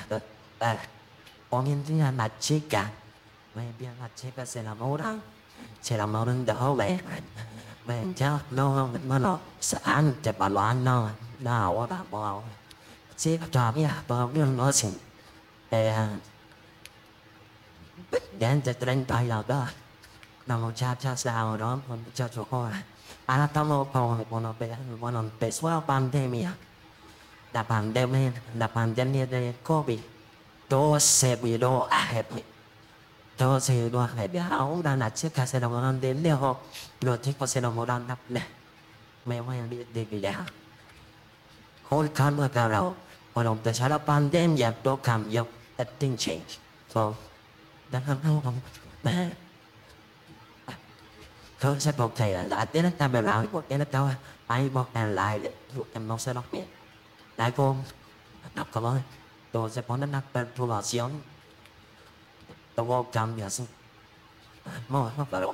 Orienting la chica. Maybe la chica se enamora. Se enamoran de joven. Ven ya, no, hermano. Saan te paluan no. No, ahora, wow. Chica todavía, pero no sin. Đến từ 30 giờ đó. Na muchacha sao đó, un muchacho joven. Ahora estamos con empezó la pandemia. La pandemia de COVID. Todo se viró a happy. Todo se viró a happy. Ahora la chica se enamoran de lejos. Los chicos se enamoran de lejos. Me voy a de vida. Whole camera caro. Cuando empezó la pandemia, todo cambió. Everything changed. So, thôi sẽ một thầy là tiếng nó ta bèo lão một cái nó cao ai một hàng lại em nó sẽ đọc biết đại cô đọc cảm ơn tôi sẽ có nó nắp bên thu vào xión tôi vô cầm giờ xin mô nó vào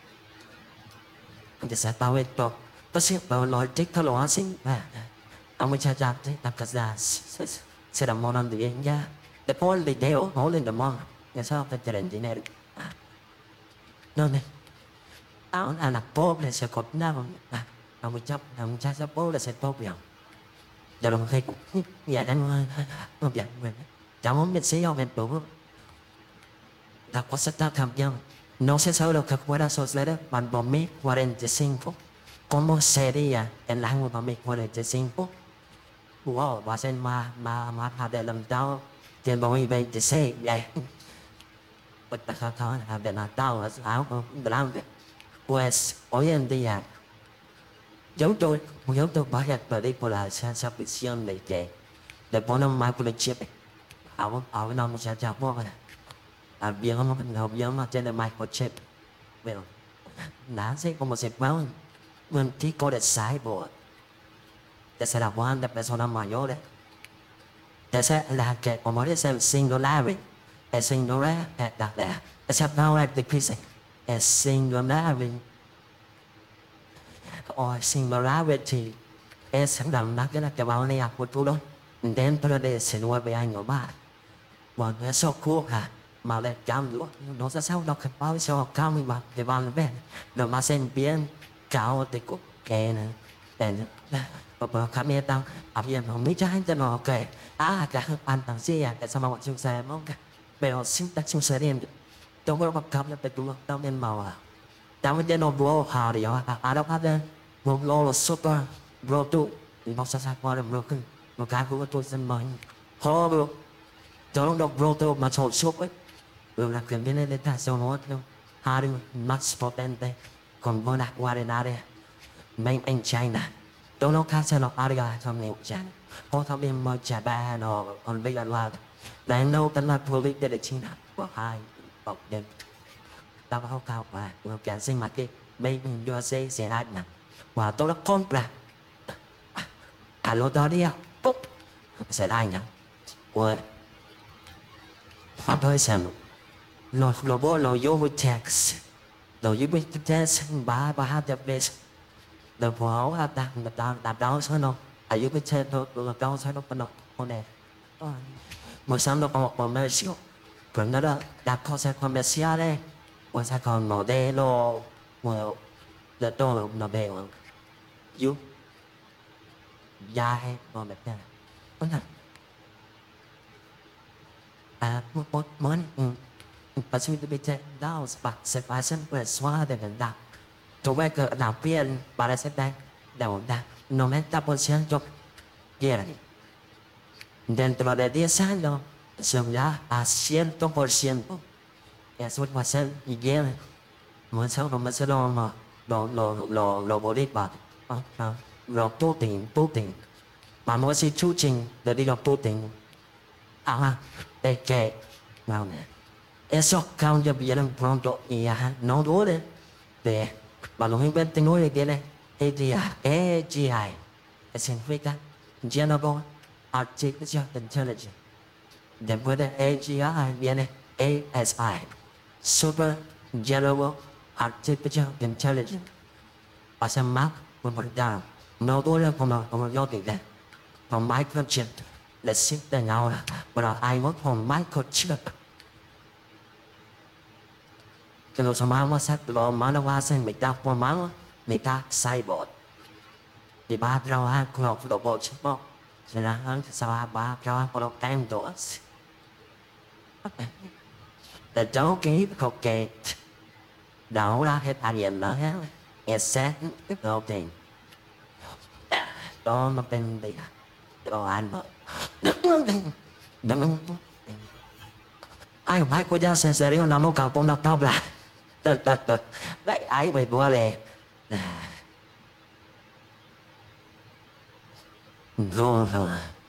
thì sẽ tao về tôi sẽ vào lối trích thơ lỗ xin ông mới cha chạp thì tập cả ra sẽ làm món ăn thì anh ra để phố đi đeo hổ lên đầm món nhà sao ta trở đến gì này nó này tao anak pobre se kopna ông cha sa pobre se pobre giờ đồng khi nhà anh không nhận mình chẳng muốn biết xí ông em đủ ta có sẽ ta tham gia no se sabe lo que pueda suceder cuando me 45 cómo sería el año 2045 wow va a ser más adelantado que el 2026 vậy bất tất cả thôi để là tao ở áo không làm pues hoy en día yo voy a pedir por la sensación de que le ponen microchip a una muchacha pobre el gobierno tiene microchip pero nace como si fuera un chico de cyborg que se la ponen de personas mayores que sea la que como dice singular el singular es ahora de crisis el singular o singularity es la que va a venir a futuro dentro de 19 años más. Bueno, eso ocurre, mal el cambio, no se sabe lo que va a ser cambio que van a ver, lo más en bien caótico que pero cambian habiendo mucha gente no que que fantasía que se me va a suceder nunca, pero sí está sucediendo. Todo lo que cambia de tu también màu también de no blow how de đâu ada blow super blow tu nó sẽ qua được blow kinh một cái của tôi xin mời ho blow cho nó blow tu mà sổ suốt ấy là quyền bên đây ta sổ nó đâu hai đứa max potente còn vô nạc qua đến đây mấy anh China tôi nó khác sẽ là Aria trong nhiều chán có thằng bên mà trả ba nó còn bây giờ là đang đâu tận là police để China có hai bọc đêm tao có cao và cảnh sinh mặt kia bây giờ sẽ lại nè và tôi đã con là alo đó đi àปุ๊บsẽ lại nè quên pháp hơi xem lo bố lo vô với tax lo vô với tax ba hai tập đề lo pháo đạp đau sao nó ở dưới với trên thôi lo đau sao nó phân động con này một sáng nó có một bóng nơi xíu còn nó đó đạp kho xe con bé xia đây một xe con modelo một đợt đó là modelo giúp dài còn đẹp nha một món và suy tư bên trên đó bạc sẽ phải xem về xóa để gần đạp tôi bây giờ làm viên bà đã sẽ đang đầu đạp nó mới đạp một xe cho kia này dentro de 10 años son ya a 100%. Eso va a ser y bien. Mới sau đó mới sẽ lo bolivar. Lo Putin. Mà mới sẽ chú trình để đi lo Putin. De que, no, eso cambia bien pronto y no duele. De, para los inventores tiene AGI. Significa General Artificial Intelligence. Después de AGI viene ASI, Super General Artificial Intelligence. Va a ser más complicado. No duele como yo digo, con microchip. là ship tới nhau but I work for microchip kalau sama set lo mana wasen mita formal mita cyborg di ba rau ha kalau football chip senang sao ba rau kalau time dos the dog không kể đảo ra hết anh em nữa ha nghe xét đầu tiên đó nóเป็นgì đó anh mà ai mai cô ra sen serio nó nó cao nó cao là đấy ai vậy bữa lẹ rồi